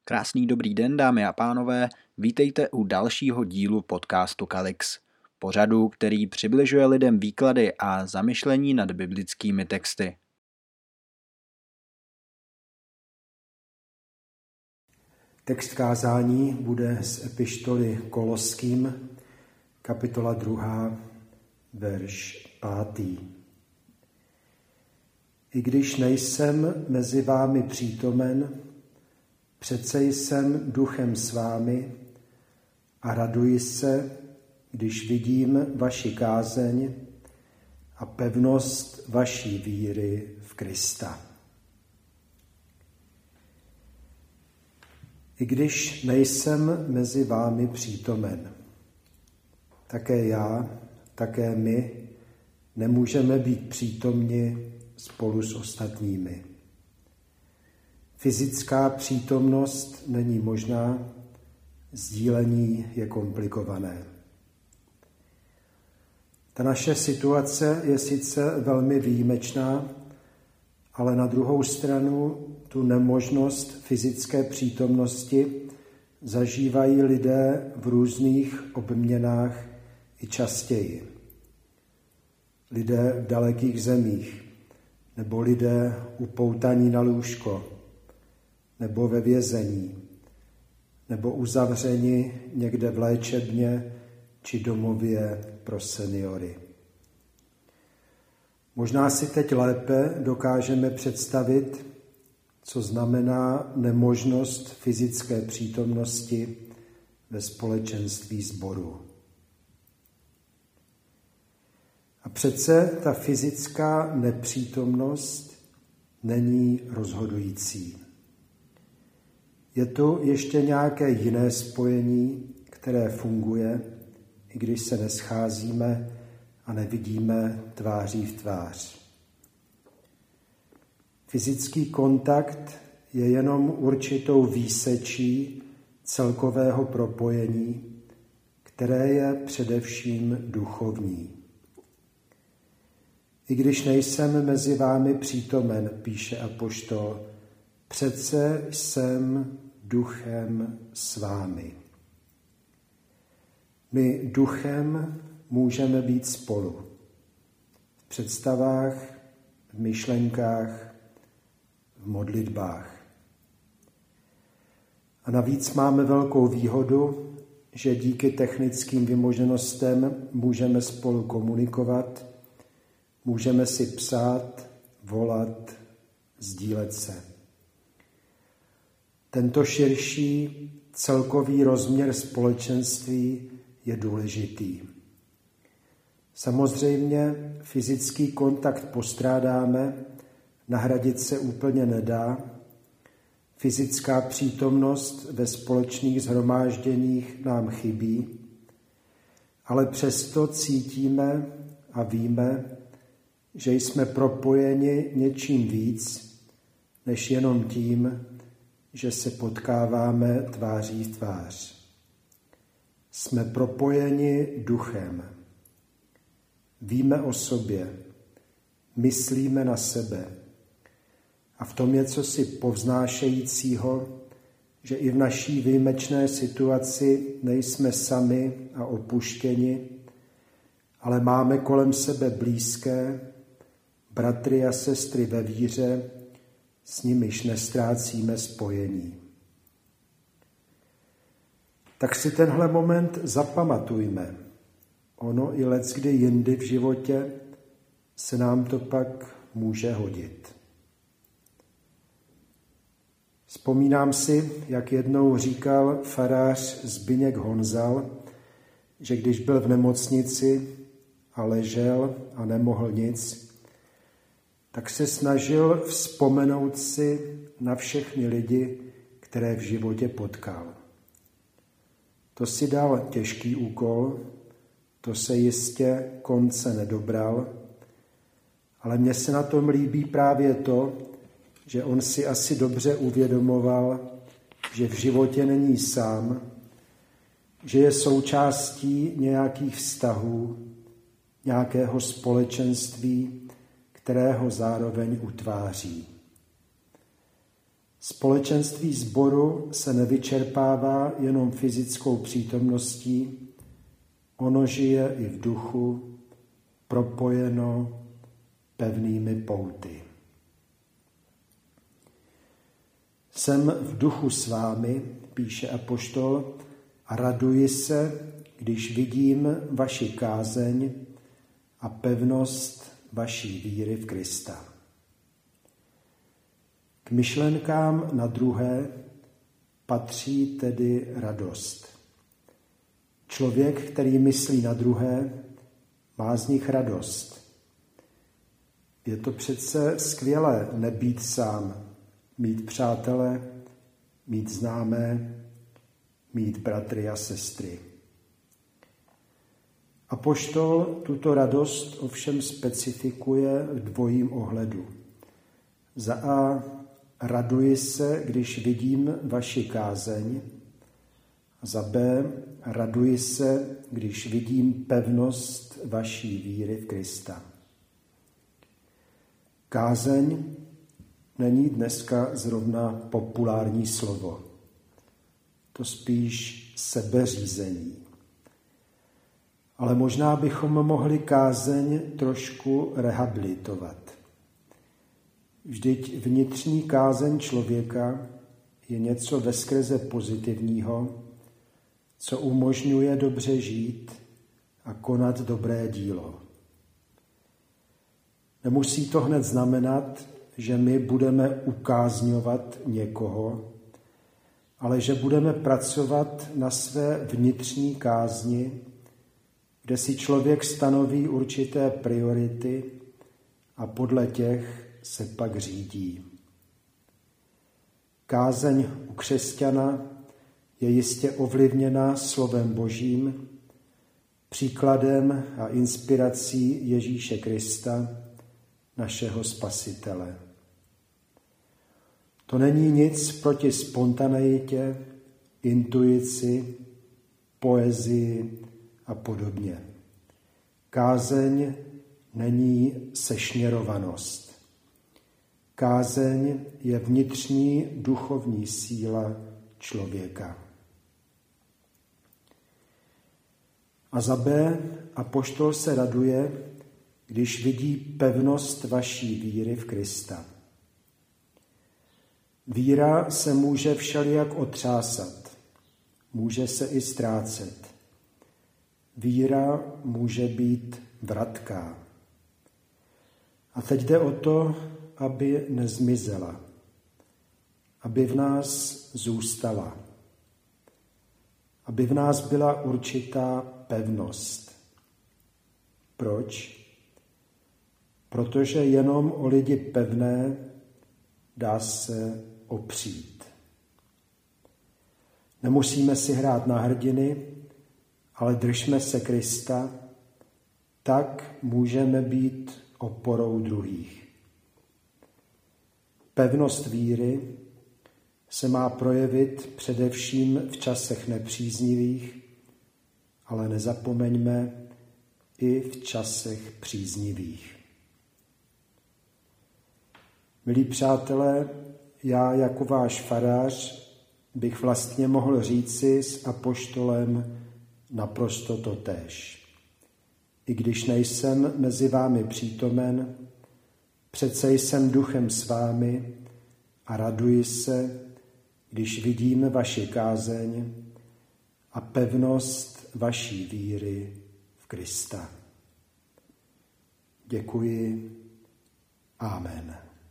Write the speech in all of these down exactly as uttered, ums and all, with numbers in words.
Krásný dobrý den, dámy a pánové, vítejte u dalšího dílu podcastu Kalix, pořadu, který přibližuje lidem výklady a zamyšlení nad biblickými texty. Text kázání bude z epištoly Koloským, kapitola druhá, verš pátý. I když nejsem mezi vámi přítomen, přece jsem duchem s vámi a raduji se, když vidím vaši kázeň a pevnost vaší víry v Krista. I když nejsem mezi vámi přítomen, také já, také my nemůžeme být přítomni spolu s ostatními. Fyzická přítomnost není možná, sdílení je komplikované. Ta naše situace je sice velmi výjimečná, ale na druhou stranu tu nemožnost fyzické přítomnosti zažívají lidé v různých obměnách i častěji. Lidé v dalekých zemích, nebo lidé upoutaní na lůžko, nebo ve vězení, nebo uzavřeni někde v léčebně či domově pro seniory. Možná si teď lépe dokážeme představit, co znamená nemožnost fyzické přítomnosti ve společenství sboru. A přece ta fyzická nepřítomnost není rozhodující. Je tu ještě nějaké jiné spojení, které funguje, i když se nescházíme a nevidíme tváří v tvář. Fyzický kontakt je jenom určitou výsečí celkového propojení, které je především duchovní. I když nejsem mezi vámi přítomen, píše apoštol, přece jsem duchem s vámi. My duchem můžeme být spolu. V představách, v myšlenkách, v modlitbách. A navíc máme velkou výhodu, že díky technickým vymoženostem můžeme spolu komunikovat, můžeme si psát, volat, sdílet se. Tento širší celkový rozměr společenství je důležitý. Samozřejmě fyzický kontakt postrádáme, nahradit se úplně nedá. Fyzická přítomnost ve společných shromážděních nám chybí, ale přesto cítíme a víme, že jsme propojeni něčím víc, než jenom tím, že se potkáváme tváří v tvář. Jsme propojeni duchem. Víme o sobě, myslíme na sebe. A v tom je cosi povznášejícího, že i v naší výjimečné situaci nejsme sami a opuštěni, ale máme kolem sebe blízké, bratry a sestry ve víře, s nimiž nestrácíme spojení. Tak si tenhle moment zapamatujme. Ono i leckdy jindy v životě se nám to pak může hodit. Vzpomínám si, jak jednou říkal farář Zbyněk Honzal, že když byl v nemocnici a ležel a nemohl nic, tak se snažil vzpomenout si na všechny lidi, které v životě potkal. To si dal těžký úkol, to se jistě konce nedobral, ale mně se na tom líbí právě to, že on si asi dobře uvědomoval, že v životě není sám, že je součástí nějakých vztahů, nějakého společenství, které ho zároveň utváří. Společenství sboru se nevyčerpává jenom fyzickou přítomností, ono žije i v duchu, propojeno pevnými pouty. Jsem v duchu s vámi, píše apoštol, a raduji se, když vidím vaši kázeň a pevnost vaší víry v Krista. K myšlenkám na druhé patří tedy radost. Člověk, který myslí na druhé, má z nich radost. Je to přece skvělé nebýt sám, mít přátele, mít známé, mít bratry a sestry. Apoštol tuto radost ovšem specifikuje v dvojím ohledu. Za A raduji se, když vidím vaši kázeň, a za B raduji se, když vidím pevnost vaší víry v Krista. Kázeň není dneska zrovna populární slovo. To spíš sebeřízení. Ale možná bychom mohli kázeň trošku rehabilitovat. Vždyť vnitřní kázeň člověka je něco veskrze pozitivního, co umožňuje dobře žít a konat dobré dílo. Nemusí to hned znamenat, že my budeme ukázňovat někoho, ale že budeme pracovat na své vnitřní kázni, kde si člověk stanoví určité priority a podle těch se pak řídí. Kázeň u křesťana je jistě ovlivněna slovem Božím, příkladem a inspirací Ježíše Krista, našeho Spasitele. To není nic proti spontaneitě, intuici, poezii a podobně. Kázeň není sešněrovanost. Kázeň je vnitřní duchovní síla člověka. A za B apoštol se raduje, když vidí pevnost vaší víry v Krista. Víra se může všelijak otřásat, může se i ztrácet. Víra může být vratká. A teď jde o to, aby nezmizela, aby v nás zůstala, aby v nás byla určitá pevnost. Proč? Protože jenom o lidi pevné dá se opřít. Nemusíme si hrát na hrdiny, ale držme se Krista, tak můžeme být oporou druhých. Pevnost víry se má projevit především v časech nepříznivých, ale nezapomeňme i v časech příznivých. Milí přátelé, já jako váš farář bych vlastně mohl říci s apoštolem naprosto totéž. I když nejsem mezi vámi přítomen, přece jsem duchem s vámi a raduji se, když vidím vaši kázeň a pevnost vaší víry v Krista. Děkuji. Amen.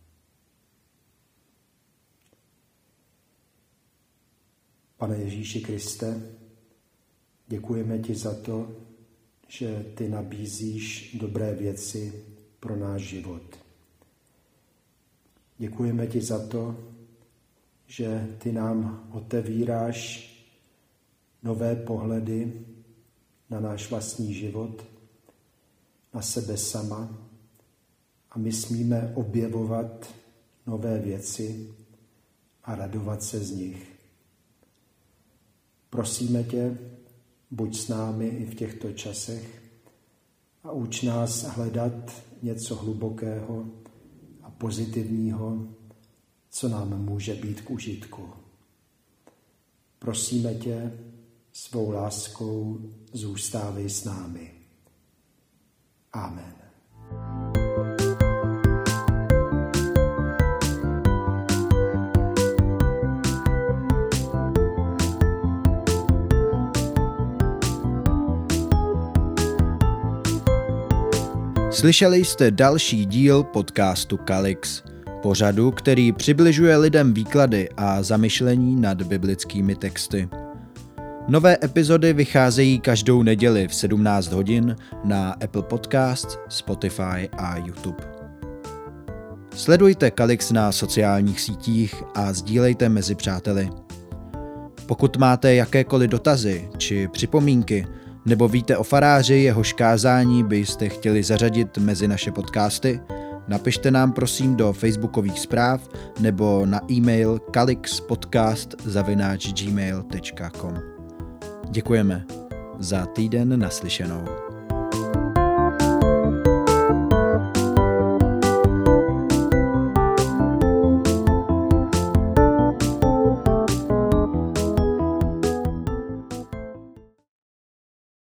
Pane Ježíši Kriste, děkujeme ti za to, že ty nabízíš dobré věci pro náš život. Děkujeme ti za to, že ty nám otevíráš nové pohledy na náš vlastní život, na sebe sama a my smíme objevovat nové věci a radovat se z nich. Prosíme tě, buď s námi i v těchto časech a uč nás hledat něco hlubokého a pozitivního, co nám může být k užitku. Prosíme tě, svou láskou zůstávej s námi. Amen. Slyšeli jste další díl podcastu Kalix, pořadu, který přibližuje lidem výklady a zamyšlení nad biblickými texty. Nové epizody vycházejí každou neděli v sedmnáct hodin na Apple Podcasts, Spotify a YouTube. Sledujte Kalix na sociálních sítích a sdílejte mezi přáteli. Pokud máte jakékoliv dotazy či připomínky, nebo víte o faráři, jehož kázání byste chtěli zařadit mezi naše podcasty, napište nám prosím do facebookových zpráv nebo na e-mail kalixpodcast zavináč gmail tečka com. Děkujeme. Za týden naslyšenou.